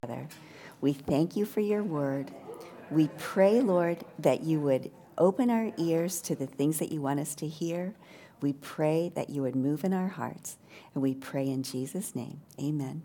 Father, we thank you for your word. We pray, Lord, that you would open our ears to the things that you want us to hear. We pray that you would move in our hearts. And we pray in Jesus' name. Amen.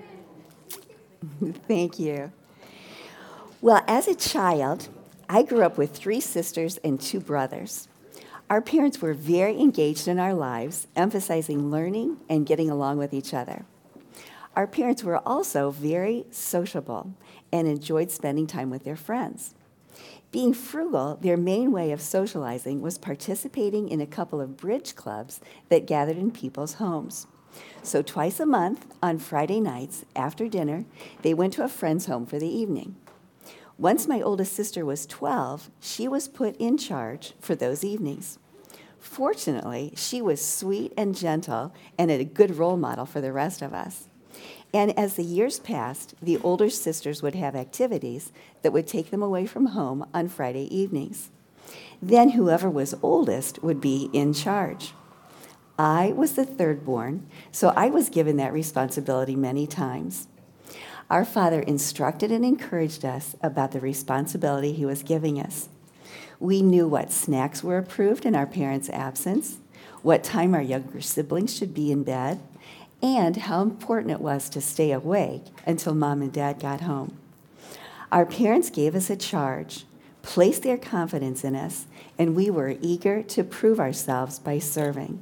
Thank you. Well, as a child, I grew up with 3 sisters and 2 brothers. Our parents were very engaged in our lives, emphasizing learning and getting along with each other. Our parents were also very sociable and enjoyed spending time with their friends. Being frugal, their main way of socializing was participating in a couple of bridge clubs that gathered in people's homes. So twice a month, on Friday nights, after dinner, they went to a friend's home for the evening. Once my oldest sister was 12, she was put in charge for those evenings. Fortunately, she was sweet and gentle and a good role model for the rest of us. And as the years passed, the older sisters would have activities that would take them away from home on Friday evenings. Then whoever was oldest would be in charge. I was the third born, so I was given that responsibility many times. Our Father instructed and encouraged us about the responsibility he was giving us. We knew what snacks were approved in our parents' absence, what time our younger siblings should be in bed, and how important it was to stay awake until Mom and Dad got home. Our parents gave us a charge, placed their confidence in us, and we were eager to prove ourselves by serving.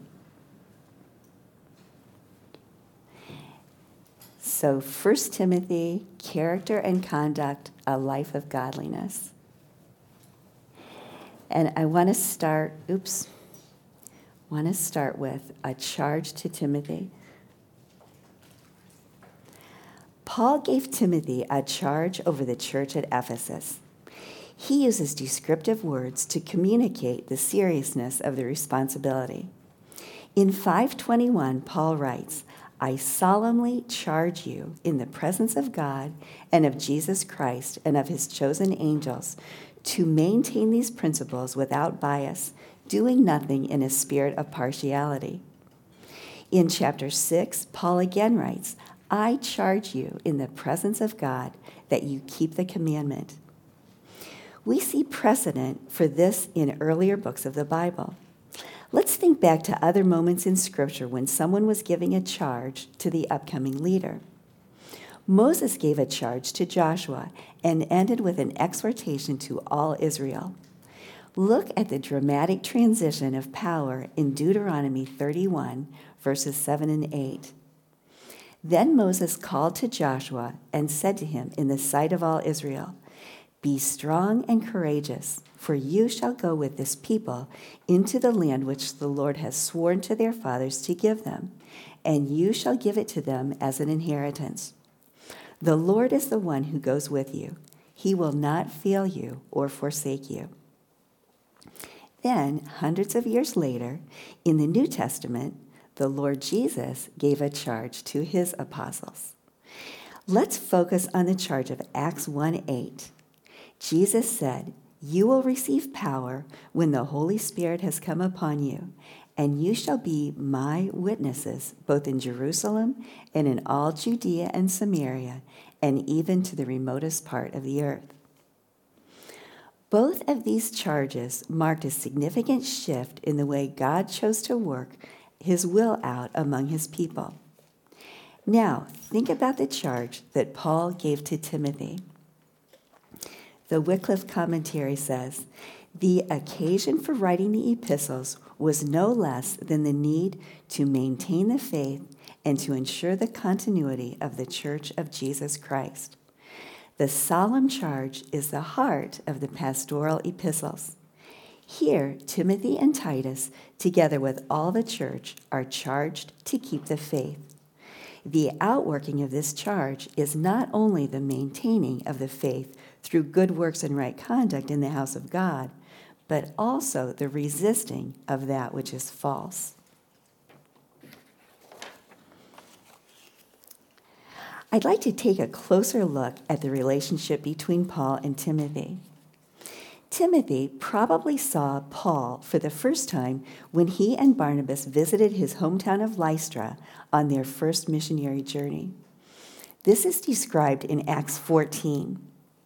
So 1 Timothy, character and conduct, a life of godliness. And I want to start with a charge to Timothy. Paul gave Timothy a charge over the church at Ephesus. He uses descriptive words to communicate the seriousness of the responsibility. In 5:21, Paul writes, I solemnly charge you in the presence of God and of Jesus Christ and of his chosen angels to maintain these principles without bias, doing nothing in a spirit of partiality. In chapter 6, Paul again writes, I charge you in the presence of God that you keep the commandment. We see precedent for this in earlier books of the Bible. Let's think back to other moments in Scripture when someone was giving a charge to the upcoming leader. Moses gave a charge to Joshua and ended with an exhortation to all Israel. Look at the dramatic transition of power in Deuteronomy 31, verses 7 and 8. Then Moses called to Joshua and said to him in the sight of all Israel, Be strong and courageous, for you shall go with this people into the land which the Lord has sworn to their fathers to give them, and you shall give it to them as an inheritance. The Lord is the one who goes with you. He will not fail you or forsake you. Then, hundreds of years later, in the New Testament, the Lord Jesus gave a charge to his apostles. Let's focus on the charge of Acts 1:8. Jesus said, You will receive power when the Holy Spirit has come upon you, and you shall be my witnesses both in Jerusalem and in all Judea and Samaria, and even to the remotest part of the earth. Both of these charges marked a significant shift in the way God chose to work his will out among his people. Now, think about the charge that Paul gave to Timothy. The Wycliffe commentary says, the occasion for writing the epistles was no less than the need to maintain the faith and to ensure the continuity of the Church of Jesus Christ. The solemn charge is the heart of the pastoral epistles. Here, Timothy and Titus, together with all the church, are charged to keep the faith. The outworking of this charge is not only the maintaining of the faith through good works and right conduct in the house of God, but also the resisting of that which is false. I'd like to take a closer look at the relationship between Paul and Timothy. Timothy probably saw Paul for the first time when he and Barnabas visited his hometown of Lystra on their first missionary journey. This is described in Acts 14.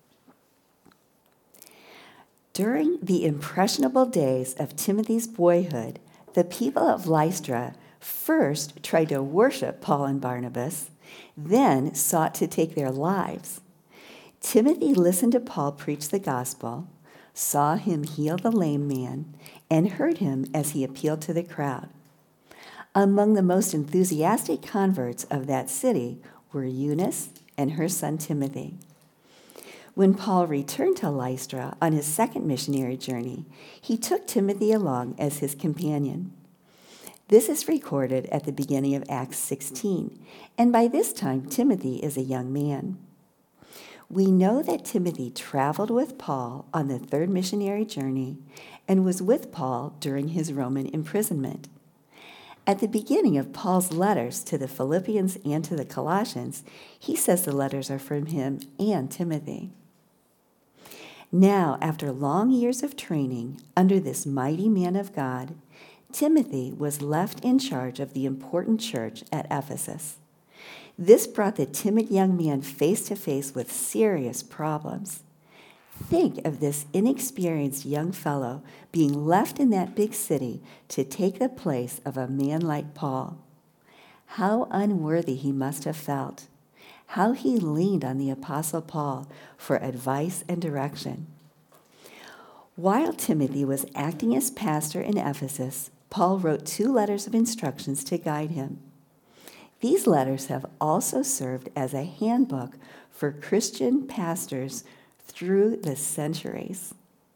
During the impressionable days of Timothy's boyhood, the people of Lystra first tried to worship Paul and Barnabas, then sought to take their lives. Timothy listened to Paul preach the gospel, saw him heal the lame man, and heard him as he appealed to the crowd. Among the most enthusiastic converts of that city were Eunice and her son Timothy. When Paul returned to Lystra on his second missionary journey, he took Timothy along as his companion. This is recorded at the beginning of Acts 16, and by this time Timothy is a young man. We know that Timothy traveled with Paul on the third missionary journey and was with Paul during his Roman imprisonment. At the beginning of Paul's letters to the Philippians and to the Colossians, he says the letters are from him and Timothy. Now, after long years of training under this mighty man of God, Timothy was left in charge of the important church at Ephesus. This brought the timid young man face to face with serious problems. Think of this inexperienced young fellow being left in that big city to take the place of a man like Paul. How unworthy he must have felt. How he leaned on the Apostle Paul for advice and direction. While Timothy was acting as pastor in Ephesus, Paul wrote 2 letters of instructions to guide him. These letters have also served as a handbook for Christian pastors through the centuries.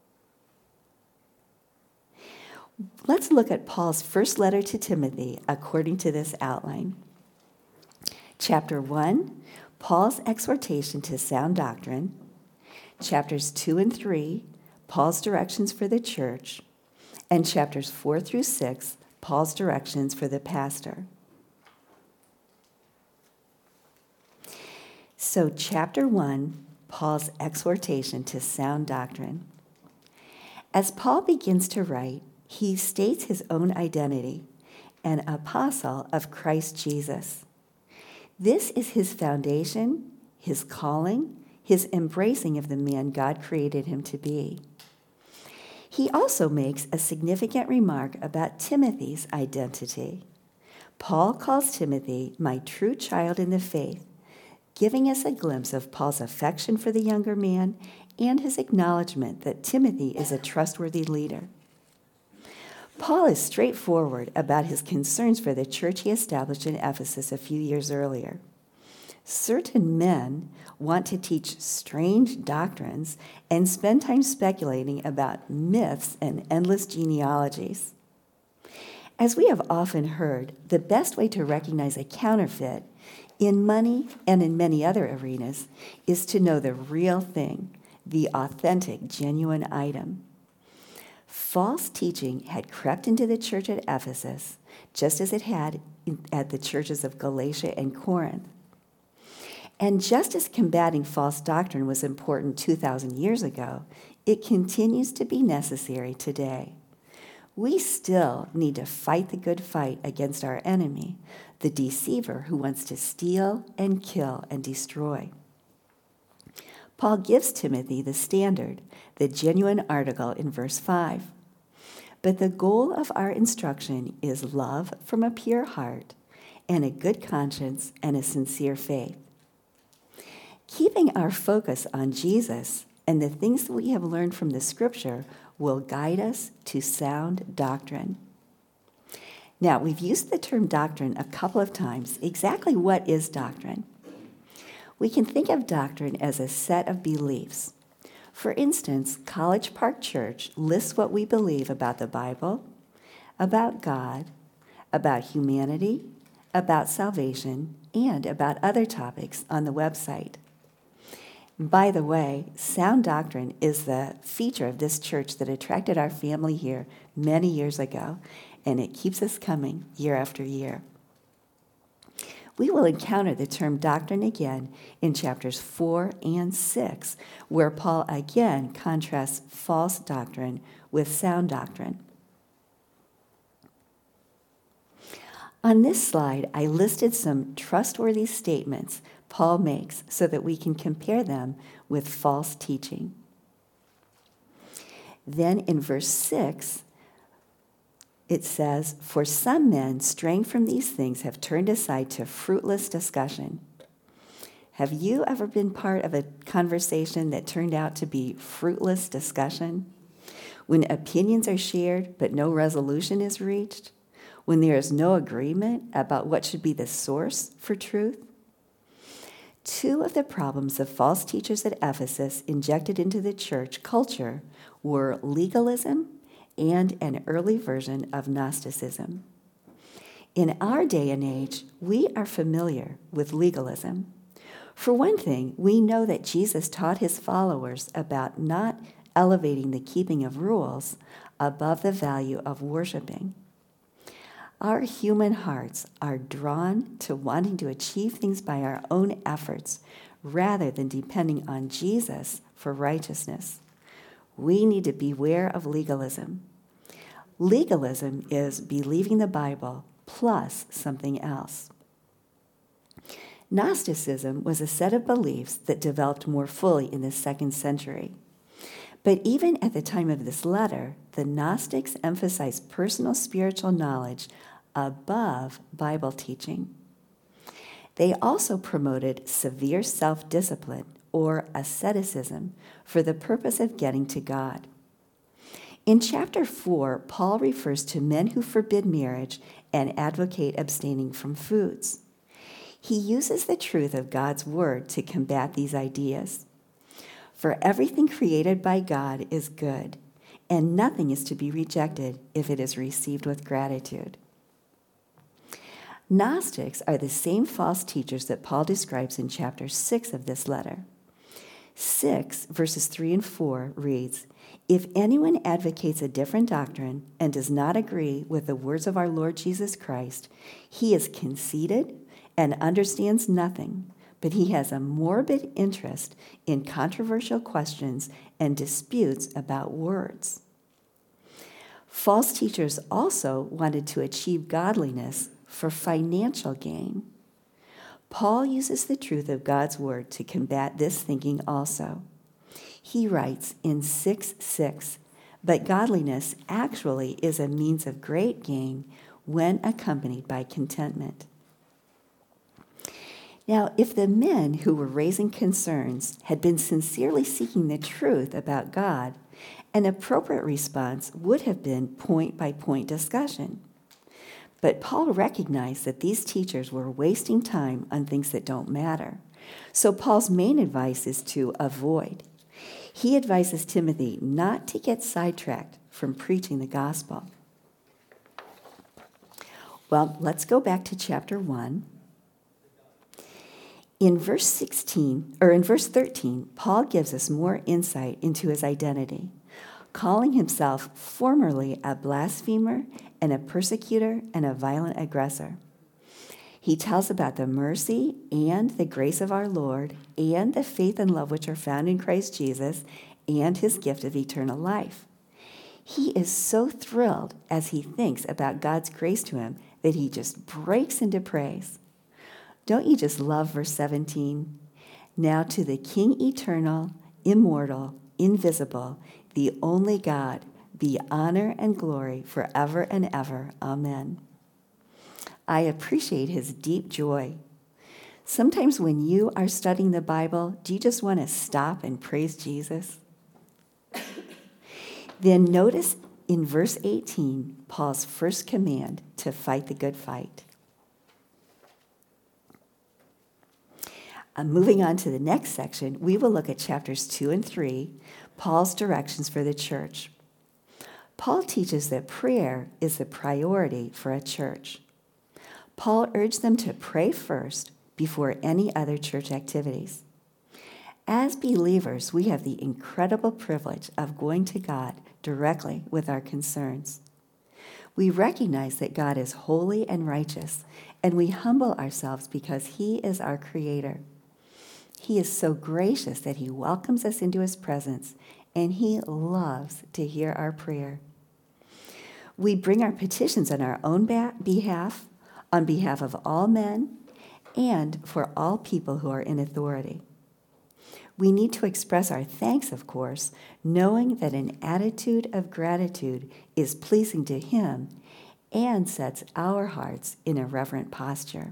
Let's look at Paul's first letter to Timothy according to this outline. Chapter 1, Paul's exhortation to sound doctrine. Chapters 2 and 3, Paul's directions for the church. And chapters 4 through 6, Paul's directions for the pastor. So, chapter 1, Paul's exhortation to sound doctrine. As Paul begins to write, he states his own identity, an apostle of Christ Jesus. This is his foundation, his calling, his embracing of the man God created him to be. He also makes a significant remark about Timothy's identity. Paul calls Timothy my true child in the faith, giving us a glimpse of Paul's affection for the younger man and his acknowledgement that Timothy is a trustworthy leader. Paul is straightforward about his concerns for the church he established in Ephesus a few years earlier. Certain men want to teach strange doctrines and spend time speculating about myths and endless genealogies. As we have often heard, the best way to recognize a counterfeit in money and in many other arenas is to know the real thing, the authentic, genuine item. False teaching had crept into the church at Ephesus, just as it had at the churches of Galatia and Corinth. And just as combating false doctrine was important 2,000 years ago, it continues to be necessary today. We still need to fight the good fight against our enemy, the deceiver who wants to steal and kill and destroy. Paul gives Timothy the standard, the genuine article in verse 5. But the goal of our instruction is love from a pure heart and a good conscience and a sincere faith. Keeping our focus on Jesus and the things that we have learned from the Scripture will guide us to sound doctrine. Now, we've used the term doctrine a couple of times. Exactly what is doctrine? We can think of doctrine as a set of beliefs. For instance, College Park Church lists what we believe about the Bible, about God, about humanity, about salvation, and about other topics on the website. By the way, sound doctrine is the feature of this church that attracted our family here many years ago, and it keeps us coming year after year. We will encounter the term doctrine again in chapters 4 and 6, where Paul again contrasts false doctrine with sound doctrine. On this slide, I listed some trustworthy statements Paul makes so that we can compare them with false teaching. Then in verse 6, it says, "For some men straying from these things have turned aside to fruitless discussion." Have you ever been part of a conversation that turned out to be fruitless discussion? When opinions are shared but no resolution is reached? When there is no agreement about what should be the source for truth? Two of the problems of false teachers at Ephesus injected into the church culture were legalism and an early version of Gnosticism. In our day and age, we are familiar with legalism. For one thing, we know that Jesus taught his followers about not elevating the keeping of rules above the value of worshiping. Our human hearts are drawn to wanting to achieve things by our own efforts rather than depending on Jesus for righteousness. We need to beware of legalism. Legalism is believing the Bible plus something else. Gnosticism was a set of beliefs that developed more fully in the 2nd century. But even at the time of this letter, the Gnostics emphasized personal spiritual knowledge above Bible teaching. They also promoted severe self-discipline or asceticism for the purpose of getting to God. In chapter 4, Paul refers to men who forbid marriage and advocate abstaining from foods. He uses the truth of God's word to combat these ideas. For everything created by God is good, and nothing is to be rejected if it is received with gratitude. Gnostics are the same false teachers that Paul describes in chapter 6 of this letter. 6, verses 3 and 4 reads, "If anyone advocates a different doctrine and does not agree with the words of our Lord Jesus Christ, he is conceited and understands nothing, but he has a morbid interest in controversial questions and disputes about words." False teachers also wanted to achieve godliness for financial gain. Paul uses the truth of God's word to combat this thinking also. He writes in 6:6, "But godliness actually is a means of great gain when accompanied by contentment." Now, if the men who were raising concerns had been sincerely seeking the truth about God, an appropriate response would have been point-by-point discussion. But Paul recognized that these teachers were wasting time on things that don't matter. So Paul's main advice is to avoid. He advises Timothy not to get sidetracked from preaching the gospel. Well, let's go back to chapter 1. In verse 13, Paul gives us more insight into his identity, calling himself formerly a blasphemer and a persecutor and a violent aggressor. He tells about the mercy and the grace of our Lord and the faith and love which are found in Christ Jesus and his gift of eternal life. He is so thrilled as he thinks about God's grace to him that he just breaks into praise. Don't you just love verse 17? "Now to the King eternal, immortal, invisible, the only God, be honor and glory forever and ever. Amen." I appreciate his deep joy. Sometimes when you are studying the Bible, do you just want to stop and praise Jesus? Then notice in verse 18, Paul's first command to fight the good fight. Moving on to the next section, we will look at chapters 2 and 3, Paul's directions for the church. Paul teaches that prayer is the priority for a church. Paul urged them to pray first before any other church activities. As believers, we have the incredible privilege of going to God directly with our concerns. We recognize that God is holy and righteous, and we humble ourselves because he is our creator. He is so gracious that he welcomes us into his presence, and he loves to hear our prayer. We bring our petitions on our own behalf, on behalf of all men, and for all people who are in authority. We need to express our thanks, of course, knowing that an attitude of gratitude is pleasing to Him and sets our hearts in a reverent posture.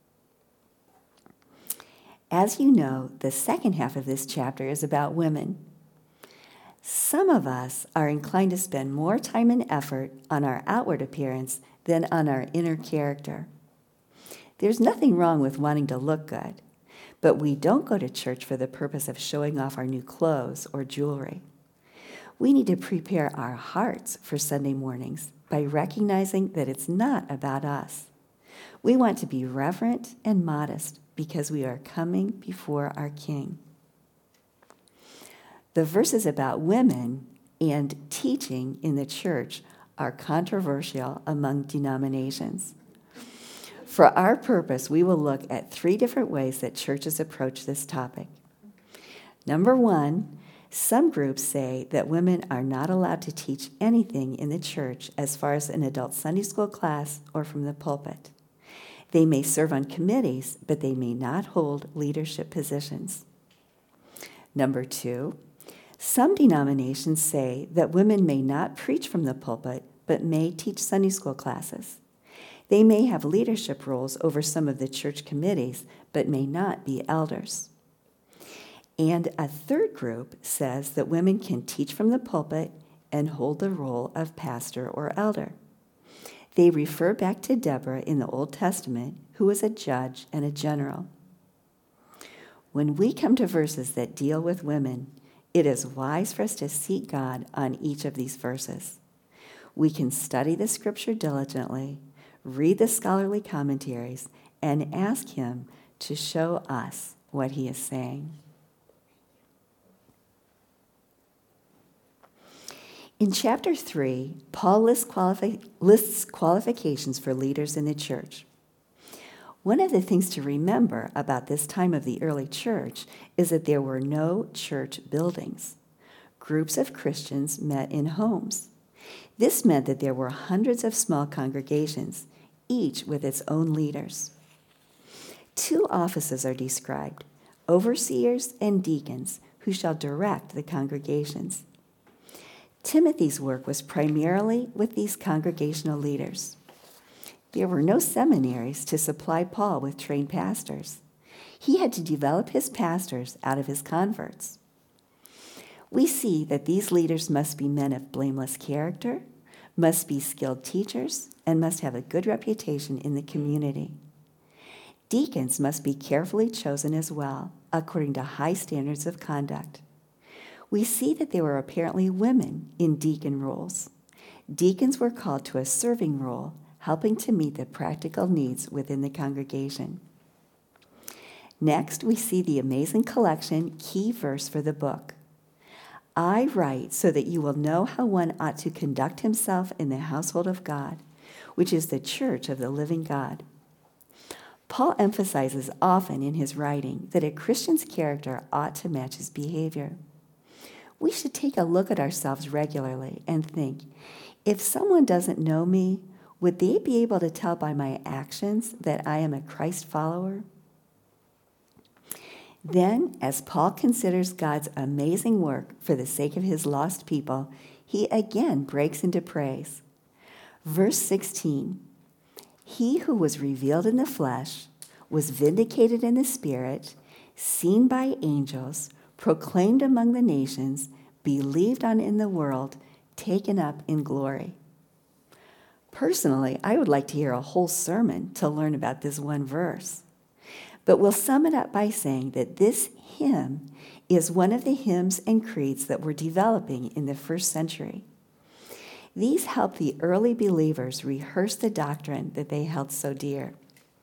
As you know, the second half of this chapter is about women. Some of us are inclined to spend more time and effort on our outward appearance than on our inner character. There's nothing wrong with wanting to look good, but we don't go to church for the purpose of showing off our new clothes or jewelry. We need to prepare our hearts for Sunday mornings by recognizing that it's not about us. We want to be reverent and modest because we are coming before our King. The verses about women and teaching in the church are controversial among denominations. For our purpose, we will look at 3 different ways that churches approach this topic. Number 1, some groups say that women are not allowed to teach anything in the church as far as an adult Sunday school class or from the pulpit. They may serve on committees, but they may not hold leadership positions. Number 2, some denominations say that women may not preach from the pulpit, but may teach Sunday school classes. They may have leadership roles over some of the church committees, but may not be elders. And a third group says that women can teach from the pulpit and hold the role of pastor or elder. They refer back to Deborah in the Old Testament, who was a judge and a general. When we come to verses that deal with women, it is wise for us to seek God on each of these verses. We can study the scripture diligently, read the scholarly commentaries, and ask Him to show us what He is saying. In chapter 3, Paul lists qualifications for leaders in the church. One of the things to remember about this time of the early church is that there were no church buildings. Groups of Christians met in homes. This meant that there were hundreds of small congregations, each with its own leaders. 2 offices are described, overseers and deacons, who shall direct the congregations. Timothy's work was primarily with these congregational leaders. There were no seminaries to supply Paul with trained pastors. He had to develop his pastors out of his converts. We see that these leaders must be men of blameless character, must be skilled teachers, and must have a good reputation in the community. Deacons must be carefully chosen as well, according to high standards of conduct. We see that there were apparently women in deacon roles. Deacons were called to a serving role, helping to meet the practical needs within the congregation. Next, we see the amazing collection key verse for the book. I write so that you will know how one ought to conduct himself in the household of God, which is the church of the living God. Paul emphasizes often in his writing that a Christian's character ought to match his behavior. We should take a look at ourselves regularly and think, if someone doesn't know me, would they be able to tell by my actions that I am a Christ follower? Then, as Paul considers God's amazing work for the sake of his lost people, he again breaks into praise. Verse 16, He who was revealed in the flesh, was vindicated in the Spirit, seen by angels, proclaimed among the nations, believed on in the world, taken up in glory. Personally, I would like to hear a whole sermon to learn about this one verse. But we'll sum it up by saying that this hymn is one of the hymns and creeds that were developing in the first century. These helped the early believers rehearse the doctrine that they held so dear.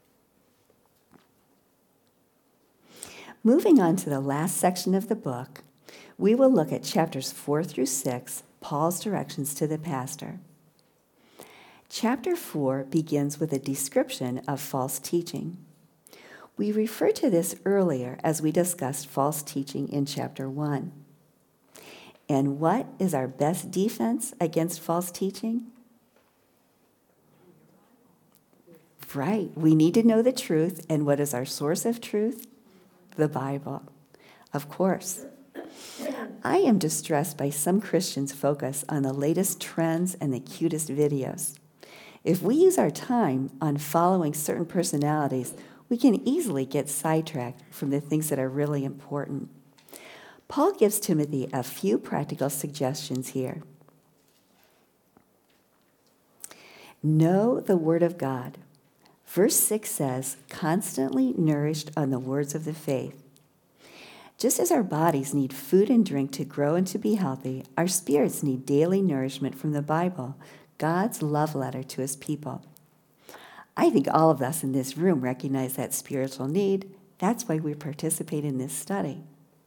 Moving on to the last section of the book, we will look at chapters 4 through 6, Paul's directions to the pastor. Chapter 4 begins with a description of false teaching. We referred to this earlier as we discussed false teaching in chapter 1. And what is our best defense against false teaching? Right. We need to know the truth. And what is our source of truth? The Bible. Of course. I am distressed by some Christians' focus on the latest trends and the cutest videos. If we use our time on following certain personalities, we can easily get sidetracked from the things that are really important. Paul gives Timothy a few practical suggestions here. Know the Word of God. Verse 6 says, constantly nourished on the words of the faith. Just as our bodies need food and drink to grow and to be healthy, our spirits need daily nourishment from the Bible, God's love letter to his people. I think all of us in this room recognize that spiritual need. That's why we participate in this study.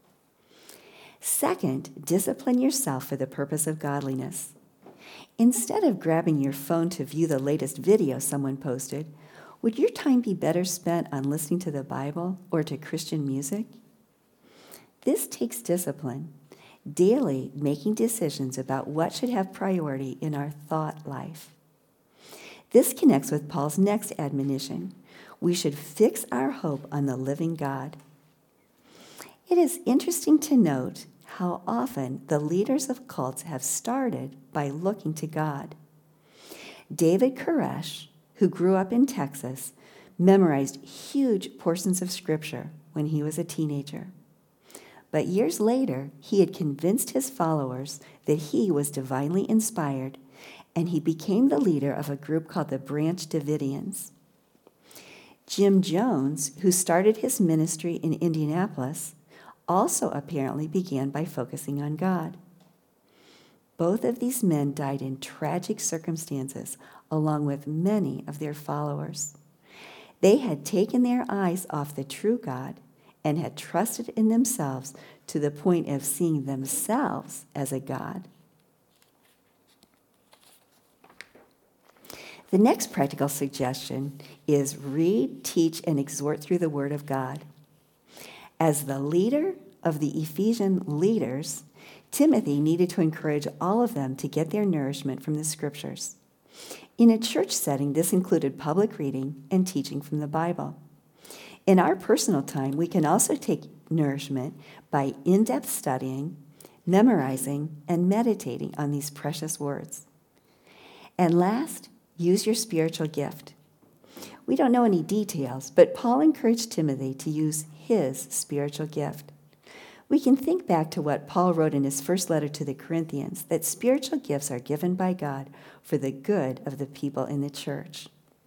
Second, discipline yourself for the purpose of godliness. Instead of grabbing your phone to view the latest video someone posted, would your time be better spent on listening to the Bible or to Christian music? This takes discipline, daily making decisions about what should have priority in our thought life. This connects with Paul's next admonition. We should fix our hope on the living God. It is interesting to note how often the leaders of cults have started by looking to God. David Koresh, who grew up in Texas, memorized huge portions of Scripture when he was a teenager. But years later, he had convinced his followers that he was divinely inspired, and he became the leader of a group called the Branch Davidians. Jim Jones, who started his ministry in Indianapolis, also apparently began by focusing on God. Both of these men died in tragic circumstances, along with many of their followers. They had taken their eyes off the true God and had trusted in themselves to the point of seeing themselves as a god. The next practical suggestion is read, teach, and exhort through the Word of God. As the leader of the Ephesian leaders, Timothy needed to encourage all of them to get their nourishment from the Scriptures. In a church setting, this included public reading and teaching from the Bible. In our personal time, we can also take nourishment by in-depth studying, memorizing, and meditating on these precious words. And last, use your spiritual gift. We don't know any details, but Paul encouraged Timothy to use his spiritual gift. We can think back to what Paul wrote in his first letter to the Corinthians, that spiritual gifts are given by God for the good of the people in the church.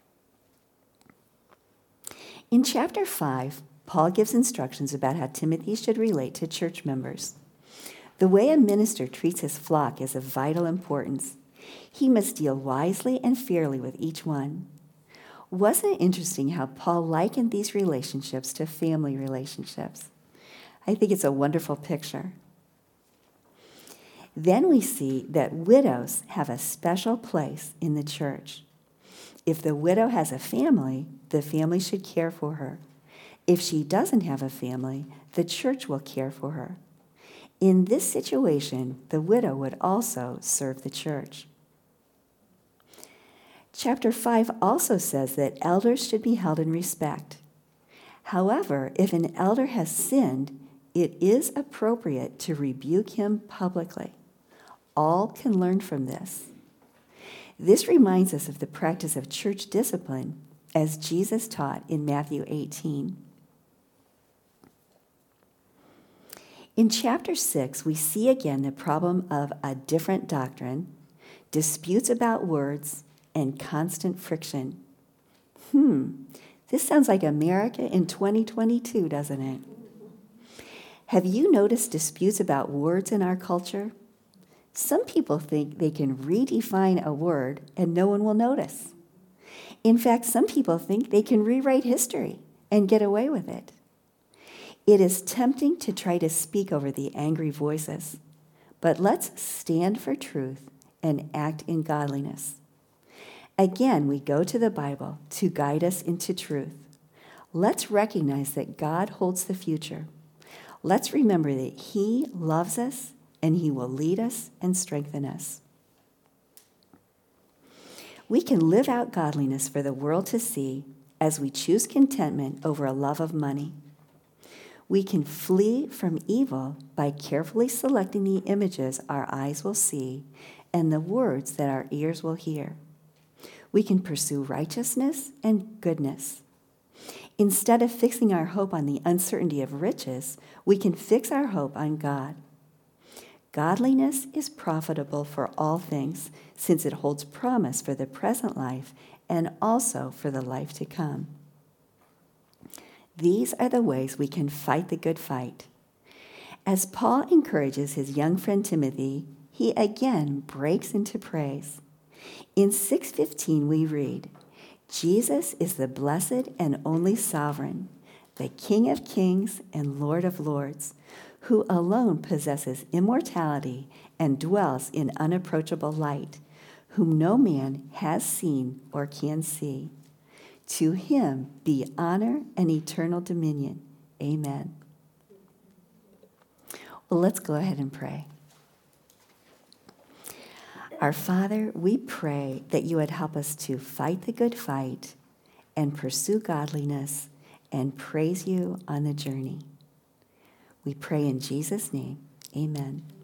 In chapter 5, Paul gives instructions about how Timothy should relate to church members. The way a minister treats his flock is of vital importance. He must deal wisely and fairly with each one. Wasn't it interesting how Paul likened these relationships to family relationships? I think it's a wonderful picture. Then we see that widows have a special place in the church. If the widow has a family, the family should care for her. If she doesn't have a family, the church will care for her. In this situation, the widow would also serve the church. Chapter 5 also says that elders should be held in respect. However, if an elder has sinned, it is appropriate to rebuke him publicly. All can learn from this. This reminds us of the practice of church discipline as Jesus taught in Matthew 18. In chapter 6, we see again the problem of a different doctrine, disputes about words, and constant friction. This sounds like America in 2022, doesn't it? Have you noticed disputes about words in our culture? Some people think they can redefine a word and no one will notice. In fact, some people think they can rewrite history and get away with it. It is tempting to try to speak over the angry voices, but let's stand for truth and act in godliness. Again, we go to the Bible to guide us into truth. Let's recognize that God holds the future. Let's remember that He loves us and He will lead us and strengthen us. We can live out godliness for the world to see as we choose contentment over a love of money. We can flee from evil by carefully selecting the images our eyes will see and the words that our ears will hear. We can pursue righteousness and goodness. Instead of fixing our hope on the uncertainty of riches, we can fix our hope on God. Godliness is profitable for all things, since it holds promise for the present life and also for the life to come. These are the ways we can fight the good fight. As Paul encourages his young friend Timothy, he again breaks into praise. In 6:15 we read, Jesus is the blessed and only sovereign, the King of kings and Lord of lords, who alone possesses immortality and dwells in unapproachable light, whom no man has seen or can see. To him be honor and eternal dominion. Amen. Well, let's go ahead and pray. Our Father, we pray that you would help us to fight the good fight and pursue godliness and praise you on the journey. We pray in Jesus' name. Amen.